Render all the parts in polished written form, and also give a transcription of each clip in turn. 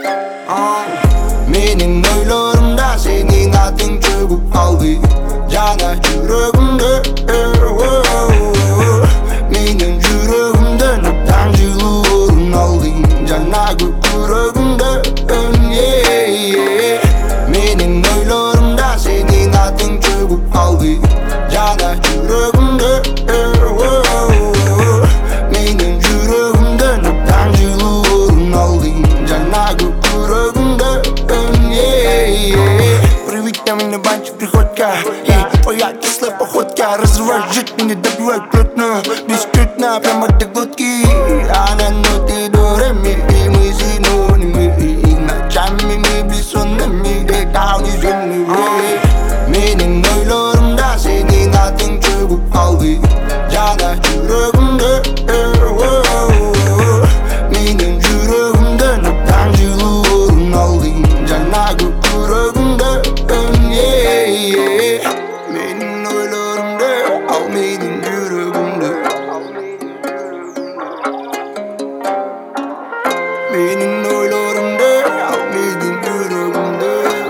Mening oylarımda senin adın çöküp kaldı. Cana yüreğimde mening yüreğimde neden yıllarım aldın. Cana yüreğimde mening oylarımda senin adın çöküp kaldı. Cana yüreğimde mening yüreğimde neden yıllarım aldın. Cana yüreğimde Приведь меня банчик приходька Твоя кислая походка разрывает жизнь, меня добивает плотно Бескрутно, прямо до глотки Она ноты до ре-ми, и мы синонимы Ночами мы бессонными, летал неземными Mening oylarımda senin adın çöküp kaldı. Cana yüreğimde mening yüreğimde neden yıllarım aldın. Cana yüreğimde mening oylarımda al mening yüreğimde mening oylarımda al mening yüreğimde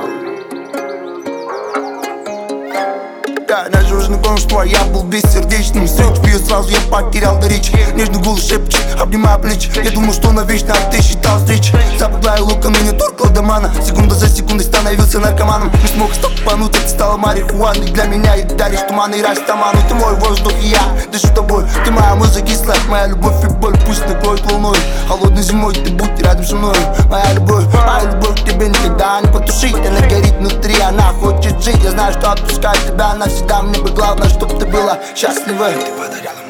Да, надежный конство, я был бессердечным. Встречу ее сразу, я потерял до речи. Нежный голос шепчет, обнимая плечи. Я думал, что навечно, а ты считал встречи. Западная лука меня торкала до мана. Секунда за секундой становился наркоманом. Не смог стопануть, это стало марихуаной для меня. И даришь туман и растаману. Ты мой воздух и я дышу тобой. Ты моя музыка и сладкая, моя любовь и боль. Пусть накроет волной, холодной зимой ты будь рядом со мной. Моя любовь к тебе никогда не потушить. Она горит внутри, она хочет жить. Я знаю, что отпускать тебя навсегда. Мне бы главное, чтоб ты была счастлива. Ты подарила